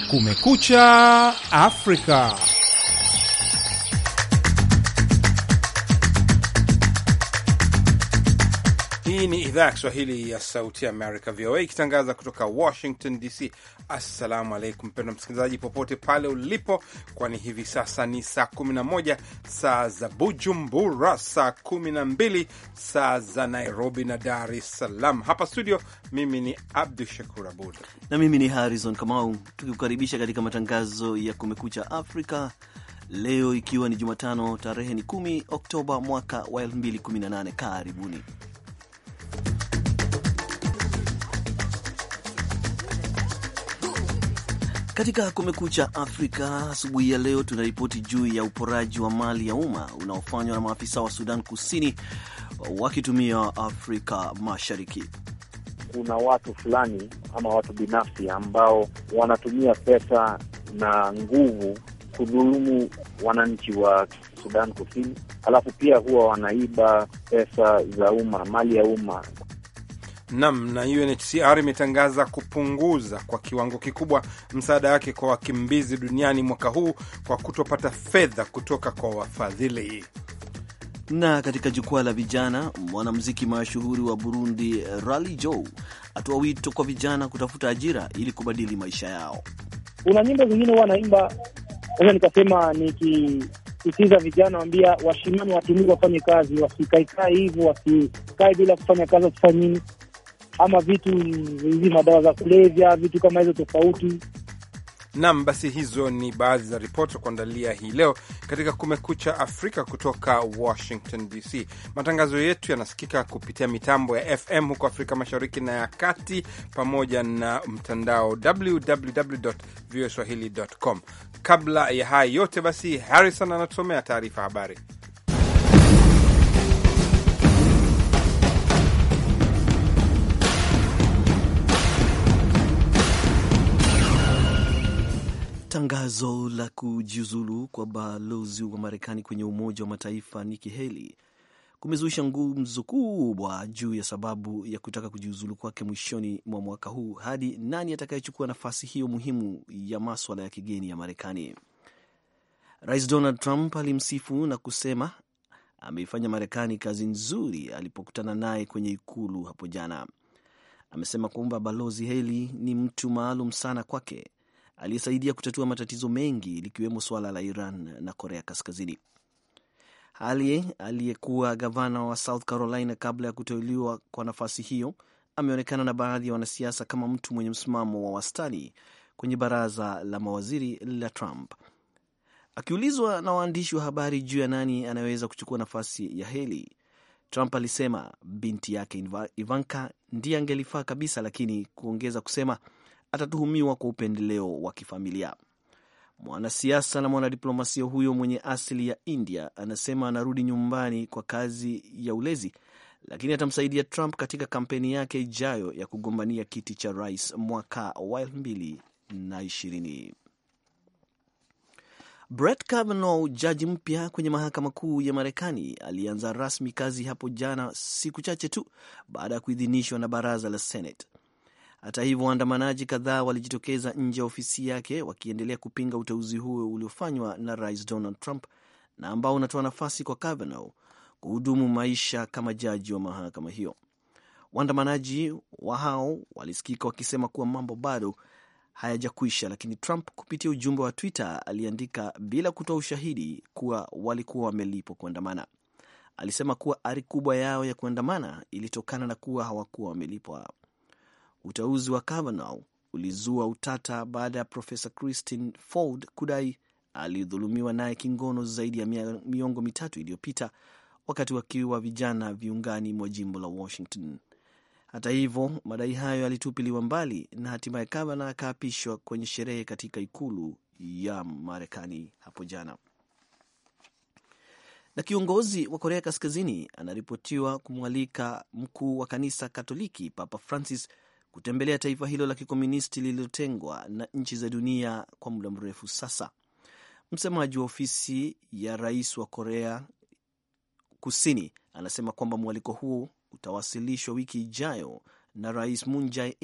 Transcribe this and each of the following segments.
Kumekucha Afrika. Hii ni idhaa ya Kiswahili ya Sauti Amerika, VOA, ikitangaza kutoka Washington DC. Assalamu alaikum mpendwa msikilizaji, popote pale ulipo, kwani hivi sasa ni saa 11 saa za Bujumbura, saa 12 saa za Nairobi na Dar es Salaam. Hapa studio, mimi ni Abdu Shakur Abud na mimi ni Harrison Kamau, tukikukaribisha katika matangazo ya Kumekucha Afrika leo, ikiwa ni Jumatano, tarehe ni 10 Oktoba mwaka wa 2018. Karibuni. Katika Kumekucha Afrika asubuhi ya leo, tunaripoti juu ya uporaji wa mali ya umma unaofanywa na maafisa wa Sudan Kusini wakitumia Afrika Mashariki. Kuna watu fulani ama watu binafsi ambao wanatumia pesa na nguvu kudhulumu wananchi wa Sudan Kusini, alafu pia huwa wanaiba pesa za umma, mali ya umma. Nam, na UNHCR imetangaza kupunguza kwa kiwango kikubwa msaada wake kwa wakimbizi duniani mwaka huu kwa kutopata fedha kutoka kwa wafadhili. Na katika jukwaa la vijana, mwanamuziki mashuhuri wa Burundi Rally Joe atoa wito kwa vijana kutafuta ajira ili kubadili maisha yao. Kuna nyimbo zingine wanaimba, sasa nikasema nikisikiza vijana waambia washimani watumie wafanye kazi, wasikae hivyo, wasikae bila kufanya kazi, wasifanye nini ama vitu hizi madawa za kulevya, vitu kama hizo tofauti. Naam, basi hizo ni baadhi za ripoti za kuandalia hii leo katika Kumekucha Afrika kutoka Washington DC. Matangazo yetu yanasikika kupitia mitambo ya FM huko Afrika Mashariki na ya Kati, pamoja na mtandao www.voaswahili.com. Kabla ya haya yote, basi Harrison anatusomea taarifa habari. Tangazo la kujiuzulu kwa balozi wa Marekani kwenye Umoja wa Mataifa Nikki Haley kumezusha ngumzo kubwa juu ya sababu ya kutaka kujiuzulu kwake mwishoni mwa mwaka huu, hadi nani atakayechukua nafasi hiyo muhimu ya masuala ya kigeni ya Marekani. Rais Donald Trump alimsifu na kusema ameifanya Marekani kazi nzuri alipokutana naye kwenye ikulu hapo jana. Amesema kwamba balozi Haley ni mtu maalum sana kwake, aliyesaidia kutatua matatizo mengi likiwemo suala la Iran na Korea Kaskazini. Haley aliyekuwa gavana wa South Carolina kabla ya kuteuliwa kwa nafasi hiyo ameonekana na baadhi ya wanasiasa kama mtu mwenye msimamo wa wastani kwenye baraza la mawaziri la Trump. Akiulizwa na waandishi wa habari juu ya nani anayeweza kuchukua nafasi ya Haley, Trump alisema binti yake Ivanka ndiye angelifaa kabisa, lakini kuongeza kusema atatuhumiwa kwa upendeleo wa kifamilia. Mwanasiasa na mwanadiplomasia huyo mwenye asili ya India anasema anarudi nyumbani kwa kazi ya ulezi, lakini atamsaidia Trump katika kampeni yake ijayo ya kugombania kiti cha rais mwaka wa 2020. Brett Kavanaugh, jaji mpya kwenye mahakama kuu ya Marekani, alianza rasmi kazi hapo jana, siku chache tu baada ya kuidhinishwa na baraza la Senate. Hata hivyo, waandamanaji kadhaa walijitokeza nje ya ofisi yake wakiendelea kupinga uteuzi huo uliofanywa na Rais Donald Trump na ambao unatoa nafasi kwa Kavanaugh kuhudumu maisha kama jaji wa mahakama hiyo. Waandamanaji wa hao walisikika wakisema kuwa mambo bado hayajakwisha, lakini Trump kupitia ujumbe wa Twitter aliandika bila kutoa ushahidi kuwa walikuwa wamelipwa kuandamana. Alisema kuwa ari kubwa yao ya kuandamana ilitokana na kuwa hawakuwa wamelipwa. Uteuzi wa Kavanaugh ulizua utata baada ya Profesa Christine Ford kudai alidhulumiwa naye kingono zaidi ya miongo mitatu iliyopita wakati wakiwa vijana viungani mwa jimbo la Washington. Hata hivyo, madai hayo yalitupiliwa mbali na hatimaye Kavanaugh akaapishwa kwenye sherehe katika ikulu ya Marekani hapo jana. Na kiongozi wa Korea Kaskazini anaripotiwa kumwalika mkuu wa kanisa Katoliki Papa Francis kutembelea taifa hilo la kikomunisti lililotengwa na nchi za dunia kwa muda mrefu sasa. Msemaji wa ofisi ya rais wa Korea Kusini anasema kwamba mwaliko huo utawasilishwa wiki ijayo na Rais Moon Jae-in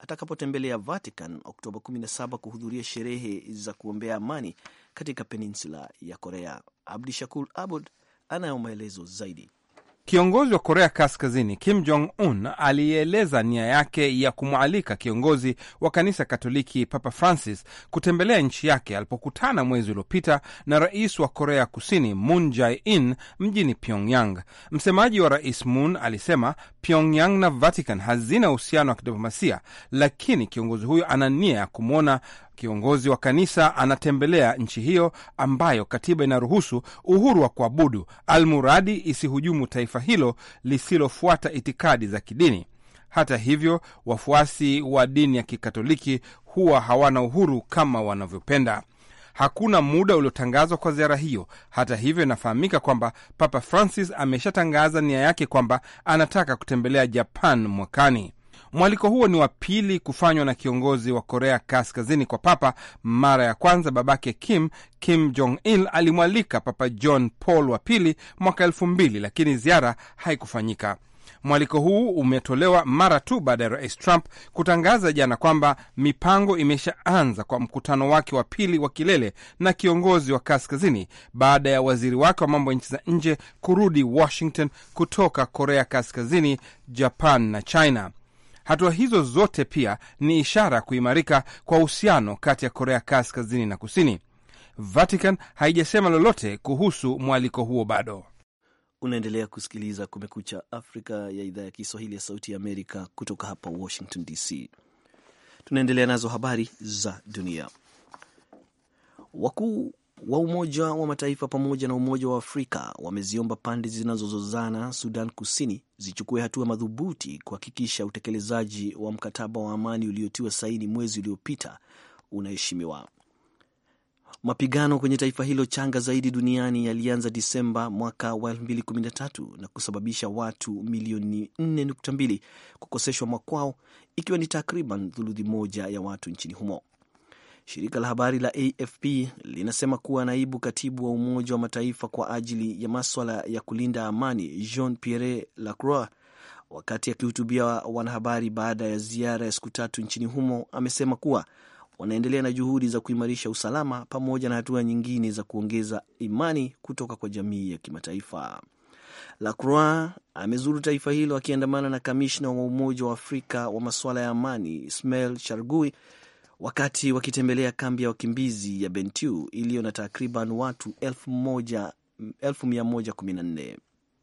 atakapotembelea Vatican Oktoba 17 kuhudhuria sherehe za kuombea amani katika peninsula ya Korea. Abdi Shakur Abud anayo maelezo zaidi. Kiongozi wa Korea Kaskazini Kim Jong-un alieleza nia yake ya kumwalika kiongozi wa kanisa Katoliki Papa Francis kutembelea nchi yake alipokutana mwezi uliopita na rais wa Korea Kusini Moon Jae-in mjini Pyongyang. Msemaji wa Rais Moon alisema Pyongyang na Vatican hazina uhusiano wa kidiplomasia, lakini kiongozi huyo ana nia ya kumwona kiongozi wa kanisa anatembelea nchi hiyo ambayo katiba inaruhusu uhuru wa kuabudu, almuradi isihujumu taifa hilo lisilofuata itikadi za kidini. Hata hivyo, wafuasi wa dini ya Kikatoliki huwa hawana uhuru kama wanavyopenda. Hakuna muda uliotangazwa kwa ziara hiyo. Hata hivyo, inafahamika kwamba Papa Francis ameshatangaza nia yake kwamba anataka kutembelea Japan mwakani. Mwaliko huo ni wa pili kufanywa na kiongozi wa Korea Kaskazini kwa Papa. Mara ya kwanza babake Kim Jong-il alimwalika Papa John Paul wa pili mwaka 2000, lakini ziara haikufanyika. Mwaliko huu umetolewa mara tu baada ya Rais Trump kutangaza jana kwamba mipango imeshaanza kwa mkutano wake wa pili wa kilele na kiongozi wa Kaskazini baada ya waziri wake wa mambo ya nchi za nje kurudi Washington kutoka Korea Kaskazini, Japan na China. Hatua hizo zote pia ni ishara ya kuimarika kwa uhusiano kati ya Korea Kaskazini na Kusini. Vatican haijasema lolote kuhusu mwaliko huo bado. Unaendelea kusikiliza Kumekucha Afrika ya idhaa ya Kiswahili ya Sauti ya Amerika kutoka hapa Washington DC. Tunaendelea nazo habari za dunia. Wakuu wa Umoja wa Mataifa pamoja na Umoja wa Afrika wameziomba pande zinazozozana Sudan Kusini zichukue hatua madhubuti kuhakikisha utekelezaji wa mkataba wa amani uliotiwa saini mwezi uliopita unaheshimiwa. Mapigano kwenye taifa hilo changa zaidi duniani yalianza Disemba mwaka wa 2013 na kusababisha watu milioni 4.2 kukoseshwa makwao, ikiwa ni takriban thuluthi moja ya watu nchini humo. Shirika la habari la AFP linasema kuwa naibu katibu wa Umoja wa Mataifa kwa ajili ya maswala ya kulinda amani Jean-Pierre Lacroix, wakati akihutubia wanahabari baada ya ziara ya siku 3 nchini humo, amesema kuwa wanaendelea na juhudi za kuimarisha usalama pamoja na hatua nyingine za kuongeza imani kutoka kwa jamii ya kimataifa. Lacroix amezuru taifa hilo akiandamana na kamishna wa Umoja wa Afrika wa masuala ya amani Ismail Chargui wakati wakitembelea kambi ya wakimbizi ya Bentiu iliyo na takriban watu 1,114.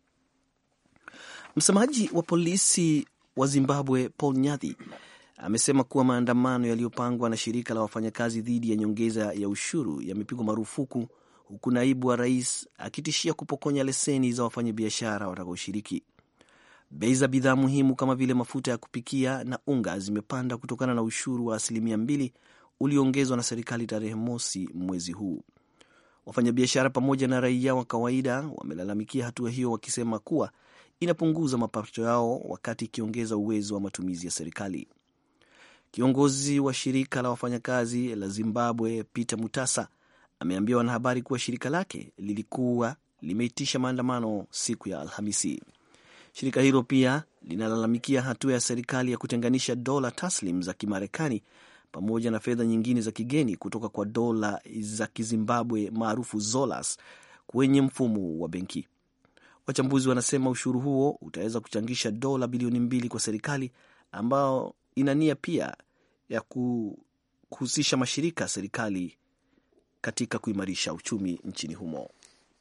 Msemaji wa polisi wa Zimbabwe Paul Nyathi amesema kuwa maandamano yaliyopangwa na shirika la wafanyakazi dhidi ya nyongeza ya ushuru yamepigwa marufuku, huku naibu wa rais akitishia kupokonya leseni za wafanyabiashara watakaoshiriki. Bei za bidhaa muhimu kama vile mafuta ya kupikia na unga zimepanda kutokana na ushuru wa 2% ulioongezwa na serikali tarehe mosi mwezi huu. Wafanyabiashara pamoja na raia wa kawaida wamelalamikia hatua hiyo, wakisema kuwa inapunguza mapato yao wakati ikiongeza uwezo wa matumizi ya serikali. Kiongozi wa shirika la wafanyakazi la Zimbabwe Peter Mutasa ameambia wanahabari kuwa shirika lake lilikuwa limeitisha maandamano siku ya Alhamisi. Shirika hilo pia linalalamikia hatua ya serikali ya kutenganisha dola taslim za Kimarekani pamoja na fedha nyingine za kigeni kutoka kwa dola za Kizimbabwe maarufu Zolas kwenye mfumo wa benki. Wachambuzi wanasema ushuru huo utaweza kuchangisha dola bilioni 2 kwa serikali, ambao ina nia pia ya kuhusisha mashirika ya serikali katika kuimarisha uchumi nchini humo.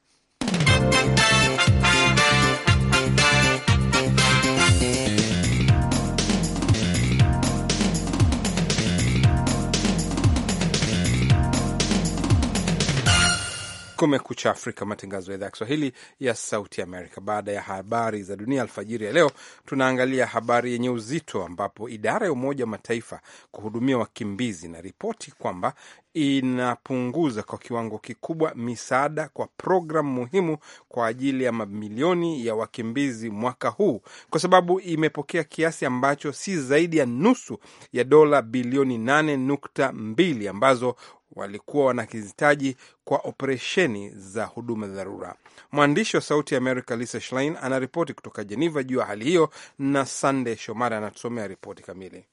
Kumekucha Afrika, matangazo ya idhaa ya Kiswahili ya Sauti Amerika. Baada ya habari za dunia alfajiri ya leo, tunaangalia habari yenye uzito, ambapo idara ya Umoja wa Mataifa kuhudumia wakimbizi na ripoti kwamba inapunguza kwa kiwango kikubwa misaada kwa programu muhimu kwa ajili ya mamilioni ya wakimbizi mwaka huu, kwa sababu imepokea kiasi ambacho si zaidi ya nusu ya dola bilioni 8.2 ambazo walikuwa wanakihitaji kwa operesheni za huduma za dharura. Mwandishi wa Sauti ya Amerika Lisa Schlein anaripoti kutoka Geneva juu ya hali hiyo, na Sunday Shomari anatusomea ripoti kamili.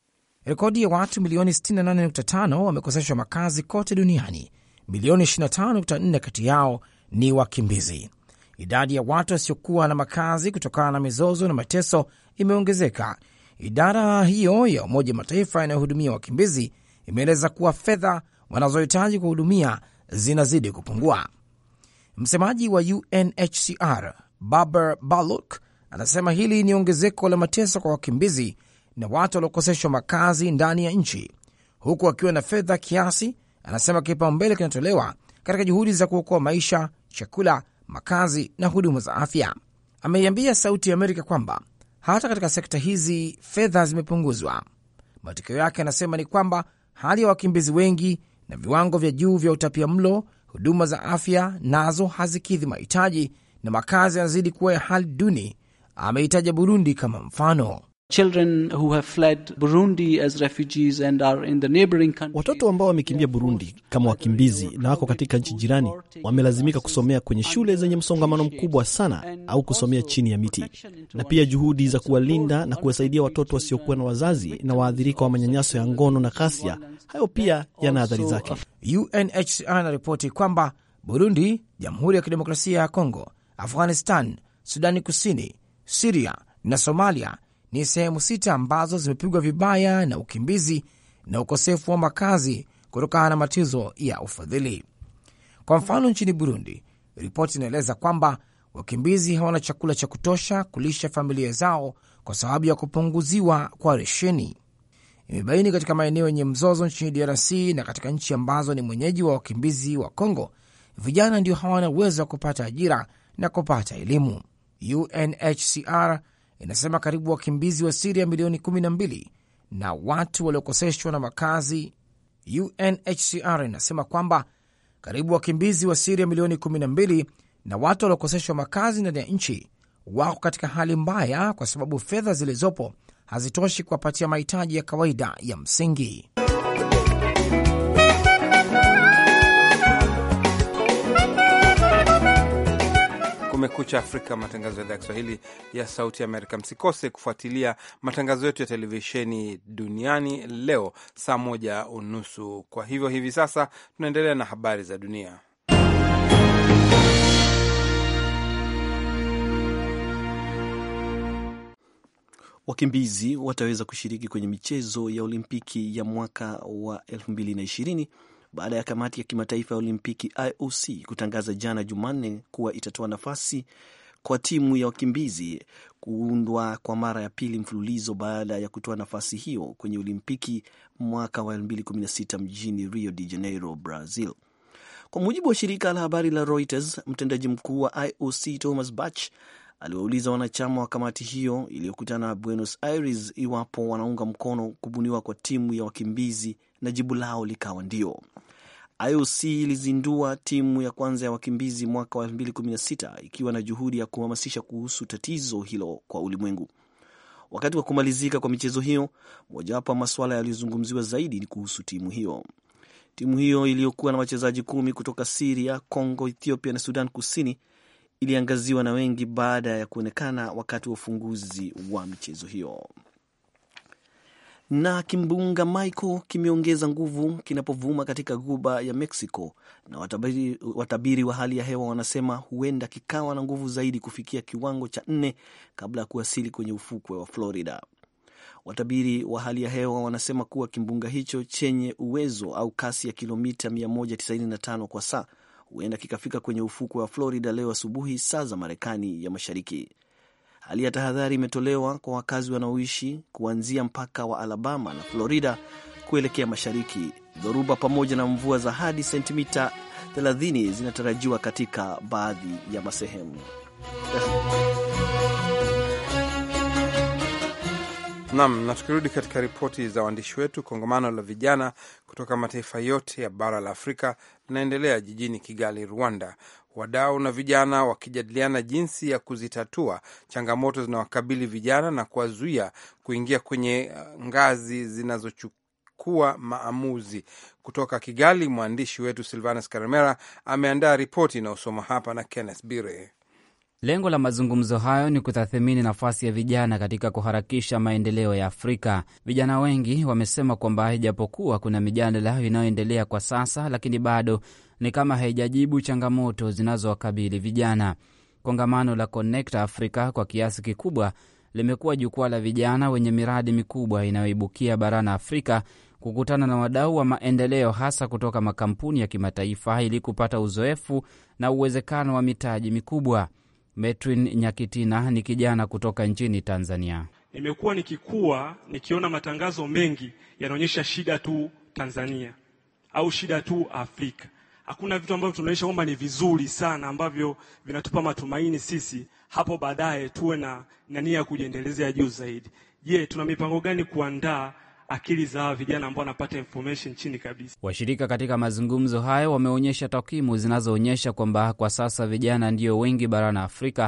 Rekodi ya watu milioni 68.5 wamekoseshwa makazi kote duniani. Milioni 25.4 kati yao ni wakimbizi. Idadi ya watu wasiokuwa na makazi kutokana na mizozo na mateso imeongezeka. Idara hiyo ya Umoja wa Mataifa inayohudumia wakimbizi imeeleza kuwa fedha wanazohitaji kuhudumia zinazidi kupungua. Msemaji wa UNHCR Babar Baloch anasema hili ni ongezeko la mateso kwa wakimbizi na watu waliokoseshwa makazi ndani ya nchi, huku akiwa na fedha kiasi. Anasema kipaumbele kinatolewa katika juhudi za kuokoa maisha, chakula, makazi na huduma za afya. Ameiambia Sauti ya Amerika kwamba hata katika sekta hizi fedha zimepunguzwa. Matokeo yake, anasema, ni kwamba hali ya wakimbizi wengi na viwango vya juu vya utapia mlo, huduma za afya nazo hazikidhi mahitaji na makazi yanazidi kuwa ya hali duni. Ameitaja Burundi kama mfano. Children who have fled Burundi as refugees and are in the neighboring country. Watoto ambao wamekimbia Burundi kama wakimbizi na wako katika nchi jirani wamelazimika kusomea kwenye shule zenye msongamano mkubwa sana au kusomea chini ya miti. Na pia juhudi za kuwalinda na kuwasaidia watoto wasiokuwa na wazazi na waathirika wa manyanyaso ya ngono na ghasia, hayo pia yana athari zake. UNHCR inaripoti kwamba Burundi, Jamhuri ya Kidemokrasia ya Kongo, Afghanistan, Sudani Kusini, Syria na Somalia ni sehemu 6 ambazo zimepigwa vibaya na ukimbizi na ukosefu wa makazi kutokana na matatizo ya ufadhili. Kwa mfano, nchini Burundi, ripoti inaeleza kwamba wakimbizi hawana chakula cha kutosha kulisha familia zao kwa sababu ya kupunguziwa kwa resheni. Imebaini katika maeneo yenye mzozo nchini DRC na katika nchi ambazo ni mwenyeji wa wakimbizi wa Kongo, vijana ndio hawana uwezo wa kupata ajira na kupata elimu. UNHCR inasema karibu wakimbizi wa Syria milioni 12 na watu waliokoseshwa na makazi. UNHCR inasema kwamba karibu wakimbizi wa Syria milioni 12 na watu waliokoseshwa makazi ndani ya nchi wako katika hali mbaya kwa sababu fedha zilizopo hazitoshi kuwapatia mahitaji ya kawaida ya msingi. Kumekucha Afrika, matangazo ya idhaa ya Kiswahili ya Sauti Amerika. Msikose kufuatilia matangazo yetu ya televisheni duniani leo saa 1:30. Kwa hivyo hivi sasa tunaendelea na habari za dunia. Wakimbizi wataweza kushiriki kwenye michezo ya Olimpiki ya mwaka wa 2020 baada ya kamati ya kimataifa ya Olimpiki IOC kutangaza jana Jumanne kuwa itatoa nafasi kwa timu ya wakimbizi kuundwa kwa mara ya pili mfululizo baada ya kutoa nafasi hiyo kwenye Olimpiki mwaka wa 2016 mjini Rio de Janeiro, Brazil. Kwa mujibu wa shirika la habari la Reuters, mtendaji mkuu wa IOC Thomas Bach aliwauliza wanachama wa kamati hiyo iliyokutana Buenos Aires iwapo wanaunga mkono kubuniwa kwa timu ya wakimbizi, na jibu lao likawa ndio. IOC ilizindua timu ya kwanza ya wakimbizi mwaka wa 2016 ikiwa na juhudi ya kuhamasisha kuhusu tatizo hilo kwa ulimwengu. Wakati wa kumalizika kwa michezo hiyo, mojawapo ya masuala yaliyozungumziwa zaidi ni kuhusu timu hiyo. Timu hiyo iliyokuwa na wachezaji 10 kutoka Syria, Kongo, Ethiopia na Sudan Kusini iliangaziwa na wengi baada ya kuonekana wakati wa ufunguzi wa michezo hiyo. Na kimbunga Michael kimeongeza nguvu kinapovuma katika ghuba ya Mexico, na watabiri wa hali ya hewa wanasema huenda kikawa na nguvu zaidi kufikia kiwango cha 4 kabla ya kuwasili kwenye ufukwe wa Florida. Watabiri wa hali ya hewa wanasema kuwa kimbunga hicho chenye uwezo au kasi ya kilomita 195 kwa saa huenda kikafika kwenye ufukwe wa Florida leo asubuhi saa za Marekani ya Mashariki. Hali ya tahadhari imetolewa kwa wakazi wanaoishi kuanzia mpaka wa Alabama na Florida kuelekea mashariki. Dhoruba pamoja na mvua za hadi sentimita 30 zinatarajiwa katika baadhi ya masehemu. Naam, na tukirudi katika ripoti za waandishi wetu, kongamano la vijana kutoka mataifa yote ya bara la Afrika linaendelea jijini Kigali, Rwanda. Wadau na vijana wakijadiliana jinsi ya kuzitatua changamoto zinawakabili vijana na kuwazuia kuingia kwenye ngazi zinazochukua maamuzi. Kutoka Kigali, mwandishi wetu Silvanus Karemera ameandaa ripoti inayosoma hapa na Kenneth Bire. Lengo la mazungumzo hayo ni kutathmini nafasi ya vijana katika kuharakisha maendeleo ya Afrika. Vijana wengi wamesema kwamba ijapokuwa kuna mijadala inayoendelea kwa sasa, lakini bado ni kama haijajibu changamoto zinazowakabili vijana. Kongamano la Connect Africa kwa kiasi kikubwa limekuwa jukwaa la vijana wenye miradi mikubwa inayoibukia barani Afrika kukutana na wadau wa maendeleo, hasa kutoka makampuni ya kimataifa, ili kupata uzoefu na uwezekano wa mitaji mikubwa. Metrin Nyakitina ni kijana kutoka nchini Tanzania. Nimekuwa nikikua nikiona matangazo mengi yanaonyesha shida tu Tanzania au shida tu Afrika. Hakuna vitu ambavyo tunaonyesha kwamba ni vizuri sana ambavyo vinatupa matumaini sisi hapo baadaye tuwe na nia ya kujiendelezea juu zaidi. Je, tuna mipango gani kuandaa akili za vijana ambao wanapata information chini kabisa? Washirika katika mazungumzo hayo wameonyesha takwimu zinazoonyesha kwamba kwa sasa vijana ndio wengi barani Afrika,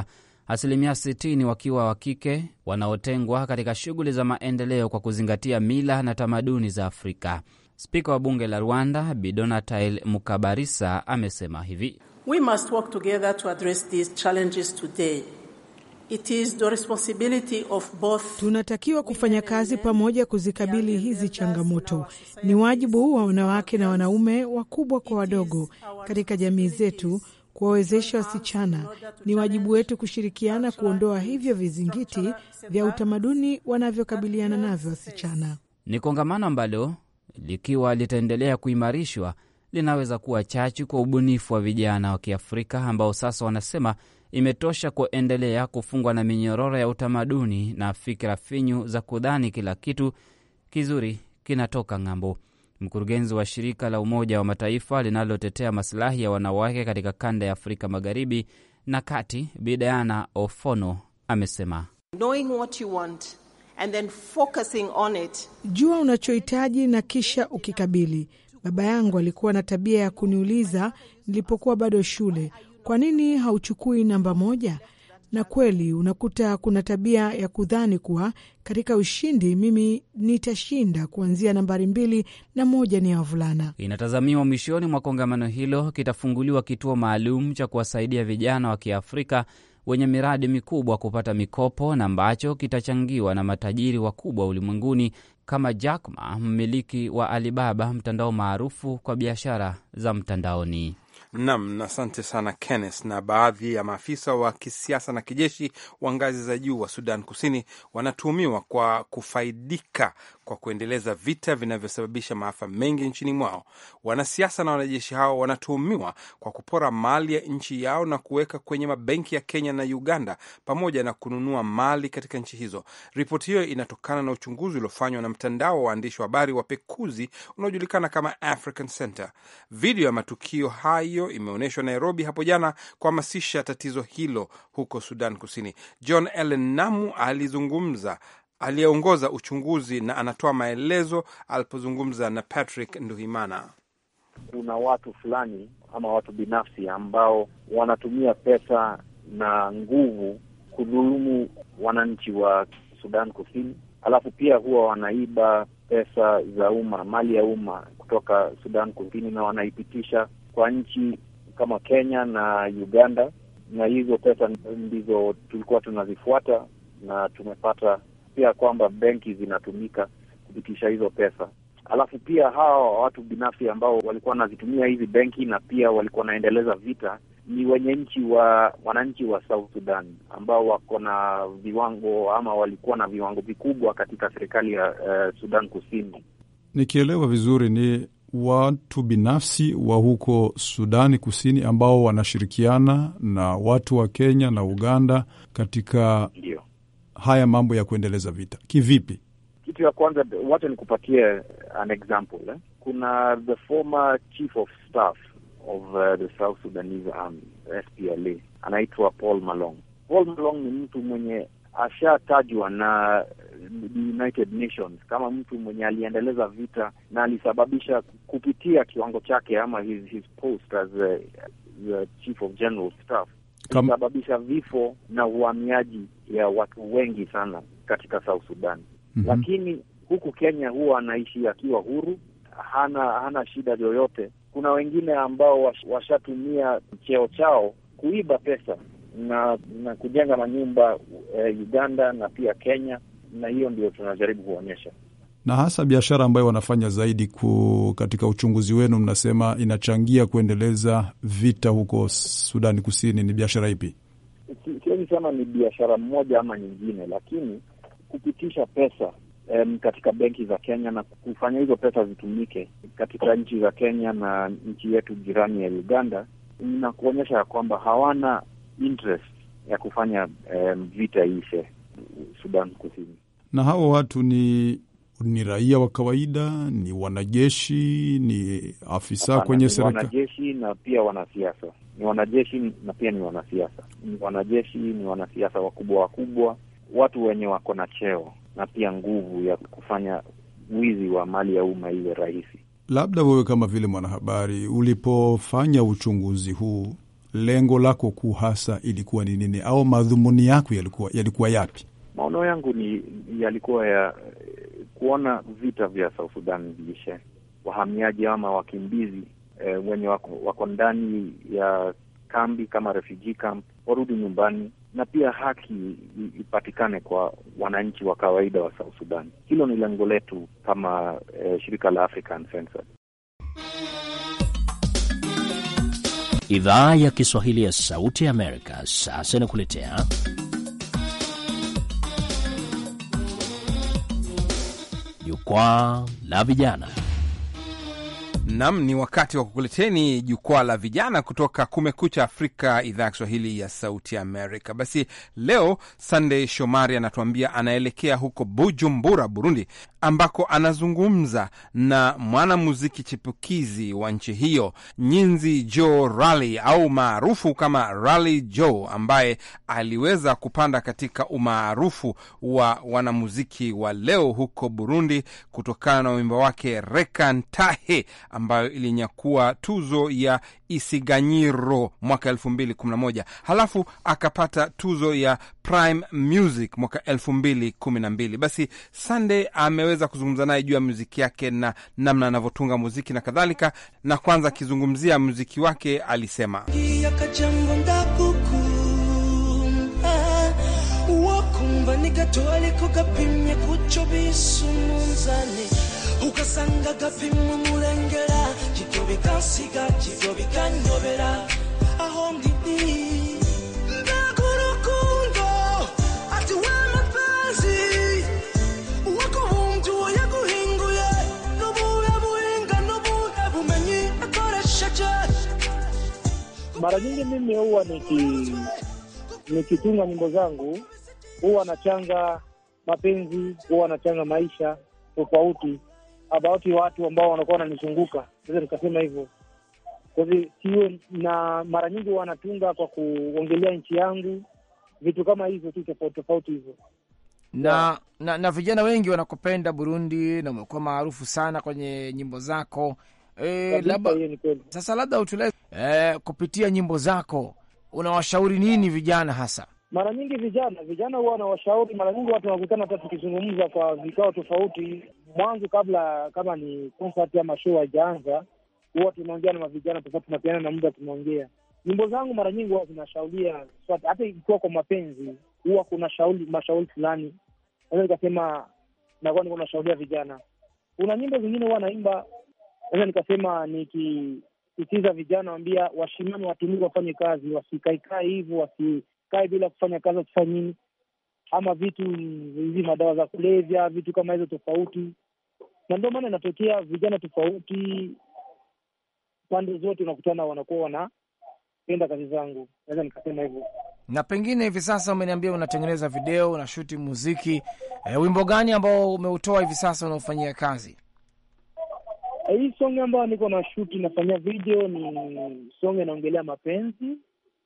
60% wakiwa wa kike, wanaotengwa katika shughuli za maendeleo kwa kuzingatia mila na tamaduni za Afrika. Spika wa bunge la Rwanda, Bidonatail Mukabarisa, amesema hivi: We must work together to address these challenges today. It is the responsibility of both. Tunatakiwa kufanya kazi pamoja kuzikabili hizi changamoto. Ni wajibu wa wanawake na wanaume, wakubwa kwa wadogo, katika jamii zetu kuwawezesha wasichana. Ni wajibu wetu kushirikiana kuondoa hivyo vizingiti vya utamaduni wanavyokabiliana navyo wasichana. Ni kongamano ambalo likiwa litaendelea kuimarishwa linaweza kuwa chachu kwa ubunifu wa vijana wa Kiafrika ambao sasa wanasema imetosha kuendelea kufungwa na minyororo ya utamaduni na fikra finyu za kudhani kila kitu kizuri kinatoka ng'ambo. Mkurugenzi wa shirika la Umoja wa Mataifa linalotetea maslahi ya wanawake katika kanda ya Afrika Magharibi na Kati, Bidayana Ofono, amesema, Knowing what you want and then focusing on it. Jua unachohitaji na kisha ukikabili. Baba yangu alikuwa na tabia ya kuniuliza nilipokuwa bado shule, kwa nini hauchukui namba 1? Na kweli unakuta kuna tabia ya kudhani kuwa katika ushindi mimi nitashinda kuanzia nambari 2 na 1 ni ya wavulana. Inatazamiwa mwishoni mwa kongamano hilo kitafunguliwa kituo maalum cha kuwasaidia vijana wa Kiafrika wenye miradi mikubwa kupata mikopo, na ambacho kitachangiwa na matajiri wakubwa ulimwenguni kama Jack Ma, mmiliki wa Alibaba, mtandao maarufu kwa biashara za mtandaoni. Naam, asante sana Kenneth. Na baadhi ya maafisa wa kisiasa na kijeshi wa ngazi za juu wa Sudan Kusini wanatuhumiwa kwa kufaidika kwa kuendeleza vita vinavyosababisha maafa mengi nchini mwao. Wanasiasa na wanajeshi hao wanatuhumiwa kwa kupora mali ya nchi yao na kuweka kwenye mabenki ya Kenya na Uganda, pamoja na kununua mali katika nchi hizo. Ripoti hiyo inatokana na uchunguzi uliofanywa na mtandao wa waandishi wa habari wa pekuzi unaojulikana kama African Center. Video ya matukio hayo imeonyeshwa Nairobi hapo jana kuhamasisha tatizo hilo huko Sudan Kusini. John Ellen Namu aliyeongoza uchunguzi na anatoa maelezo alipozungumza na Patrick Nduhimana. Kuna watu fulani ama watu binafsi ambao wanatumia pesa na nguvu kudhulumu wananchi wa Sudan Kusini, alafu pia huwa wanaiba pesa za umma, mali ya umma kutoka Sudan Kusini na wanaipitisha kwa nchi kama Kenya na Uganda, na hizo pesa ndizo tulikuwa tunazifuata, na tumepata pia kwamba benki zinatumika kupitisha hizo pesa. Alafu pia hawa watu binafsi ambao walikuwa wanazitumia hizi benki na pia walikuwa wanaendeleza vita ni wananchi wa South Sudan ambao wako na viwango ama walikuwa na viwango vikubwa katika serikali ya Sudan Kusini. Nikielewa vizuri ni watu binafsi wa huko Sudani Kusini ambao wanashirikiana na watu wa Kenya na Uganda katika haya mambo ya kuendeleza vita. Kivipi? Kitu ya kwanza, wacha nikupatie an example. Kuna the former chief of staff of the South Sudanese Army, SPLA, anaitwa Paul Malong. Paul Malong ni mtu mwenye ashatajwa na United Nations kama mtu mwenye aliendeleza vita na alisababisha kupitia kiwango chake ama his post as the chief of general staff kusababisha vifo na uhamiaji ya watu wengi sana katika South Sudan. Lakini huku Kenya huwa anaishi akiwa huru, hana shida yoyote. Kuna wengine ambao washatumia cheo chao kuiba pesa na kujenga manyumba Uganda na pia Kenya, na hiyo ndio tunajaribu kuonyesha. Na hasa biashara ambayo wanafanya zaidi katika uchunguzi wenu, mnasema inachangia kuendeleza vita huko Sudani Kusini, ni biashara ipi? Siwezi sema ni biashara moja ama nyingine, lakini kupitisha pesa katika benki za Kenya na kufanya hizo pesa zitumike katika nchi za Kenya na nchi yetu jirani ya Uganda, na kuonyesha kwamba hawana interest ya kufanya vita ishe Sudan Kusini. Na hao watu ni raia wa kawaida, ni wanajeshi, ni afisa kwenye serikali? Wanajeshi na pia wanasiasa. Ni wanajeshi na pia ni wanasiasa. Ni wanajeshi, ni wanasiasa wakubwa, watu wenye wako na cheo na pia nguvu ya kufanya wizi wa mali ya umma iwe rahisi. Labda wewe kama vile mwanahabari, ulipofanya uchunguzi huu, lengo lako kuu hasa ilikuwa ni nini, au madhumuni yako yalikuwa yapi? Maono yangu yalikuwa ya kuona vita vya South Sudan viishe, wahamiaji ama wakimbizi wenye wako ndani ya kambi kama refugee camp warudi nyumbani, na pia haki ipatikane kwa wananchi wa kawaida wa South Sudan. Hilo ni lengo letu kama shirika la African Census. Idhaa ya Kiswahili ya Sauti ya Amerika sasa inakuletea Jukwaa la Vijana. Nam, ni wakati wa kukuleteni Jukwaa la Vijana kutoka Kumekucha Afrika, idhaa ya Kiswahili ya Sauti ya Amerika. Basi leo Sunday Shomari anatuambia anaelekea huko Bujumbura, Burundi, ambako anazungumza na mwanamuziki chipukizi wa nchi hiyo, Nyinzi Joe Rally au maarufu kama Rally Joe, ambaye aliweza kupanda katika umaarufu wa wanamuziki wa leo huko Burundi kutokana na wimbo wake Reka Ntahe, ambayo ilinyakua tuzo ya Isiganyiro mwaka 2011. Halafu akapata tuzo ya Prime Music mwaka 2012. Basi Sunday ameweza kuzungumza naye juu ya muziki yake na namna anavyotunga muziki na kadhalika, na kwanza akizungumzia muziki wake alisema ukasanga gapimwe murengera kito bikasiga kito bikanyobera aho ndidi ndakurukundo ati wema penzi wako mtu yaguhinguye nobuya buhinga nobuya bumenyi akoresheje. Mara nyingi mimi huwa nikitunga nyimbo zangu huwa nachanga mapenzi, huwa nachanga maisha tofauti about watu ambao wanakuwa wananizunguka. Sasa nikasema hivyo. Kwa hivyo sio, na mara nyingi wanatunga kwa kuongelea nchi yangu, vitu kama hivyo tu tofauti hivyo. Na vijana wengi wanakupenda Burundi na umekuwa maarufu sana kwenye nyimbo zako. Labda utueleze kupitia nyimbo zako unawashauri nini vijana hasa? Mara nyingi vijana huwa wanawashauri, mara nyingi watu wanakutana hata tukizungumza kwa vikao tofauti. Mwanzo kabla kama ni concert ama show haijaanza, huwa tunaongea na vijana tofauti, tunapeana na muda tunaongea. Nyimbo zangu mara nyingi huwa zinashauria, hata ikiwa kwa mapenzi huwa kuna mashauri fulani. Naweza nikasema nakuwa niko nashauria vijana. Kuna nyimbo zingine huwa naimba, naweza nikasema nikisisitiza vijana, waambia washimani, watumike, wafanye kazi, wasikae hivyo, wasikae bila kufanya kazi, wasifanye nini ama vitu hizi madawa za kulevya, vitu kama hizo tofauti. Na ndio maana inatokea vijana tofauti pande zote unakutana wanakuwa wanapenda kazi zangu. Naweza nikasema hivyo. Na pengine hivi sasa umeniambia unatengeneza video, unashuti muziki. Wimbo gani ambao umeutoa hivi sasa unaofanyia kazi? Hii song ambayo niko na shoot nafanyia video ni song inaongelea mapenzi.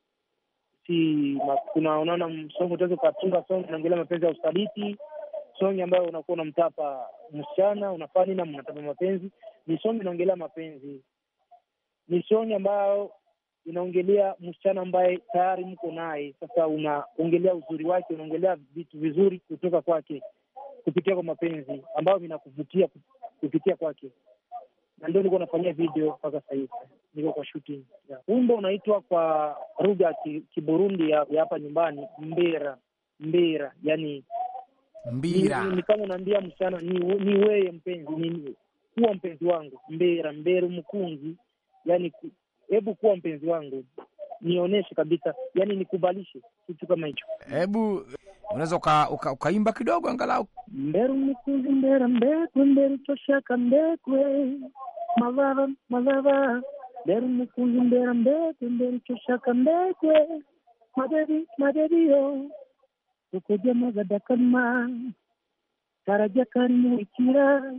Kuna unaona song utaweza kutunga song inaongelea mapenzi ya usaliti. Song ambayo unakuwa unamtapa msichana, unafanya na mnatapa mapenzi. Ni song inaongelea mapenzi. Ni song ambayo inaongelea msichana ambaye tayari mko naye. Sasa unaongelea uzuri wake, unaongelea vitu vizuri kutoka kwake kupitia kwa mapenzi ambayo vinakuvutia kupitia kwake. na ndio niko nafanyia video mpaka sasa hivi, niko kwa shooting. Wimbo unaitwa kwa lugha ya Kiburundi ya hapa nyumbani mbera, yani mbira. Ni kama unaambia msichana ni wewe mpenzi, ni kuwa mpenzi wangu, mbera mkunzi, yani hebu kuwa mpenzi wangu, nionyeshe kabisa, yani nikubalishe kitu kama hicho. Hebu unaweza ukaimba kidogo angalau. Mbera mkunzi, mbera toshaka mbekwe malava mbera mkunzi, mbera toshaka mbekwe madebi yo ukuja magadakama karaja karimukira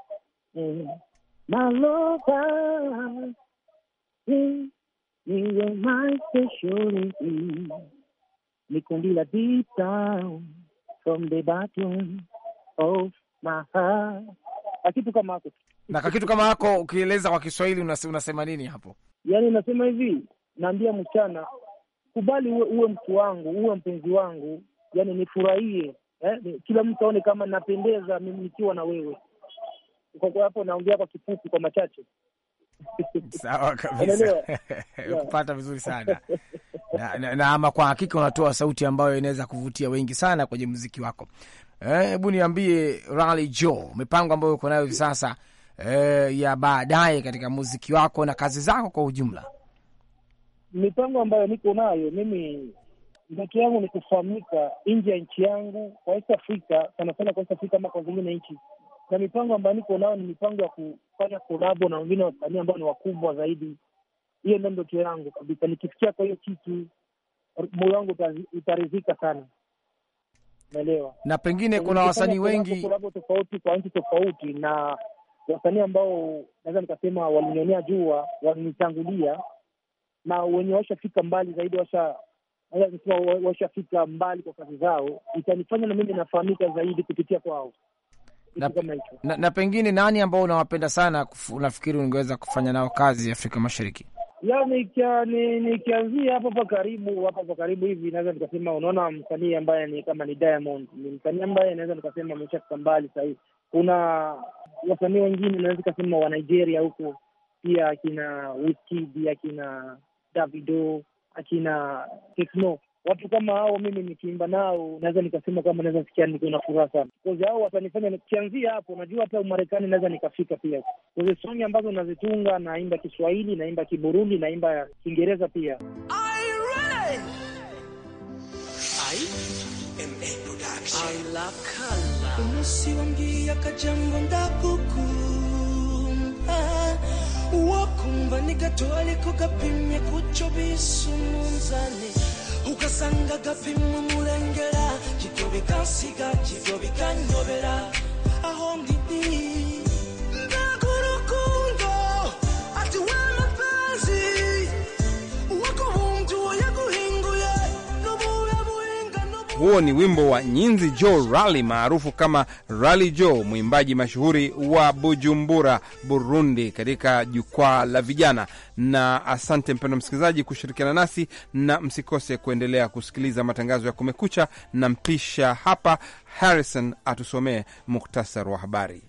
malova you're my specialty. Nikundila deep down from the bottom of my heart. Kitu kama hapo. Na kitu kama hako ukieleza kwa Kiswahili unasema nini hapo? Yaani nasema hivi, naambia mchana, kubali uwe mtu wangu, uwe mpenzi wangu, yani nifurahie, kila mtu aone kama napendeza mimi nikiwa na wewe. Kwa hapo naongea kwa kifupi, kwa machache. Sawa kabisa. Kupata vizuri sana. Na ama kwa hakika unatoa sauti ambayo inaweza kuvutia wengi sana kwenye muziki wako. Hebu niambie Rally Joe, mipango ambayo uko nayo hivi sasa ya baadaye katika muziki wako na kazi zako kwa ujumla. Mipango ambayo niko nayo mimi, ndoto yangu ni kufahamika nje ya nchi yangu, kwa East Africa, sana sana kwa East Africa ama kwa zingine nchi. Na mipango ambayo niko nayo ni mipango ya kufanya collab na wengine wasanii ambao ni wakubwa zaidi. Hiyo ndio ndoto yangu kabisa. Nikifikia kwa hiyo kitu, moyo wangu utaridhika sana. Naelewa. Na pengine kuna wasanii wengi collab tofauti kwa nchi tofauti, na wasanii ambao naweza nikasema walinionea jua, walinitangulia, na wenye washafika mbali zaidi, washafika mbali kwa kazi zao, itanifanya na mimi nafahamika zaidi kupitia kwao. Na pengine nani ambao unawapenda sana unafikiri ungeweza kufanya nao kazi Afrika Mashariki? Nikianzia hapa karibu hivi, naweza nikasema, unaona msanii ambaye ni kama ni Diamond, ni msanii ambaye naweza nikasema ameshafika mbali sasa hivi. Kuna wasanii wengine naweza nikasema wa Nigeria huko pia, akina Wizkid, akina Davido, akina Tekno. Watu kama hao mimi nikiimba nao naweza nikasema kama naweza sikia niko na furaha sana. Kwa sababu hao watanifanya nikianzia hapo, najua hata Marekani naweza nikafika pia. Kwa hiyo songi ambazo nazitunga, naimba Kiswahili, naimba Kiburundi, naimba Kiingereza pia. Umusiwangia kajambo wakumva ni gato aliko gapimye kuco bisumunzane ugasanga gapimwe murengera kivyo bikansiga kivyo bikanyobera aho ndidi ndakurukundo ati we mapenzi wako mtu yaguhinguye nubuya buhinga nubuya. Huo ni wimbo wa Nyinzi Joe Rally maarufu kama Rally Joe, mwimbaji mashuhuri wa Bujumbura, Burundi, katika jukwaa la vijana. Na asante mpendwa msikilizaji kushirikiana nasi, na msikose kuendelea kusikiliza matangazo ya Kumekucha, na mpisha hapa Harrison atusomee muktasar wa habari.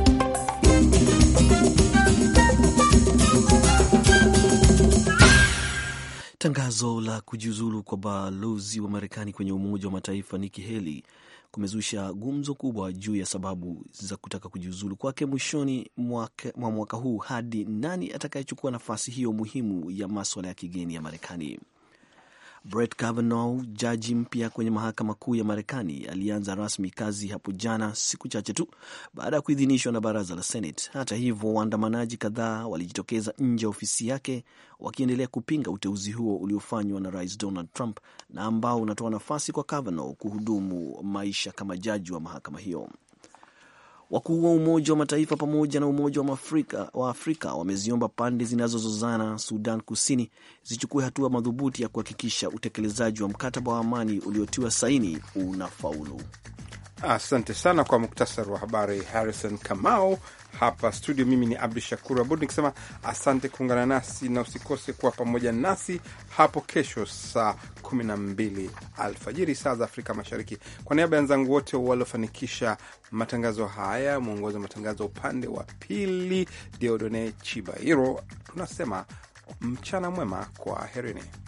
Tangazo la kujiuzulu kwa balozi wa Marekani kwenye Umoja wa Mataifa Nikki Haley kumezusha gumzo kubwa juu ya sababu za kutaka kujiuzulu kwake mwishoni mwa mwaka huu, hadi nani atakayechukua nafasi hiyo muhimu ya masuala ya kigeni ya Marekani. Brett Kavanaugh, jaji mpya kwenye mahakama kuu ya Marekani, alianza rasmi kazi hapo jana, siku chache tu baada ya kuidhinishwa na baraza la Senate. Hata hivyo, waandamanaji kadhaa walijitokeza nje ya ofisi yake wakiendelea kupinga uteuzi huo uliofanywa na Rais Donald Trump, na ambao unatoa nafasi kwa Kavanaugh kuhudumu maisha kama jaji wa mahakama hiyo. Wakuu wa Umoja wa Mataifa pamoja na Umoja wa Afrika wameziomba pande zinazozozana Sudan Kusini zichukue hatua madhubuti ya kuhakikisha utekelezaji wa mkataba wa amani uliotiwa saini unafaulu. Asante sana kwa muktasari wa habari Harrison Kamau. Hapa studio mimi ni Abdu Shakur Abud nikisema asante kuungana nasi, na usikose kuwa pamoja nasi hapo kesho saa 12 alfajiri saa za Afrika Mashariki. Kwa niaba ya wenzangu wote waliofanikisha matangazo haya, mwongozi wa matangazo upande wa pili Diodone Chibairo, tunasema mchana mwema, kwa herini.